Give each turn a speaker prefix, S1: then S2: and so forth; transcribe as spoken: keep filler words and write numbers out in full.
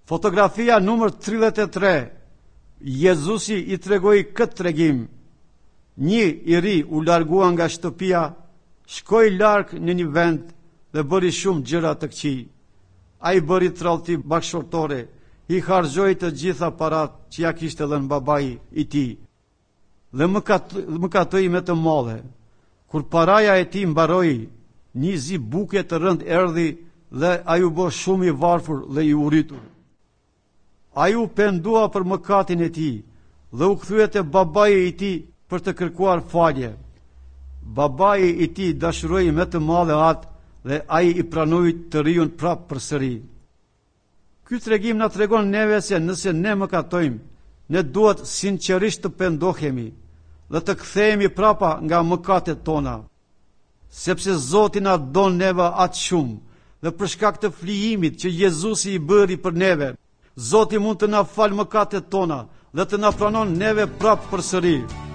S1: Fotografia numër tridhjet e tre. Jezusi i tregoi këtë tregim. Një i ri u largua nga shtëpia, shkoi larg në një vend dhe bëri shumë gjëra të këqij. Ai bëri tradhti bashkëshortore, i harxhoi të gjitha parat që ja kishte dhënë babai i tij. Dhe më katoi me të madhe. Kur paraja e tij mbaroi, një zi buke të rënd erdhi dhe ai u bë shumë i varfër dhe i uritur. Ai u pendua për mëkatin e tij dhe u kthye te babai i tij për të kërkuar falje. Babai i tij dashuroi me të madhe atë dhe ai i pranoi të riun prapë përsëri. Ky tregim na tregon neve se nëse ne mëkatojmë, ne duhet sinqerisht të pendohemi dhe të kthehemi prapa nga mëkatet tona. Sepse Zoti na don neve atë shumë dhe për shkak të flijimit që Jezusi i bëri për neve, Zoti mund të na falë mëkatet tona dhe të na pranon neve prapë përsëri.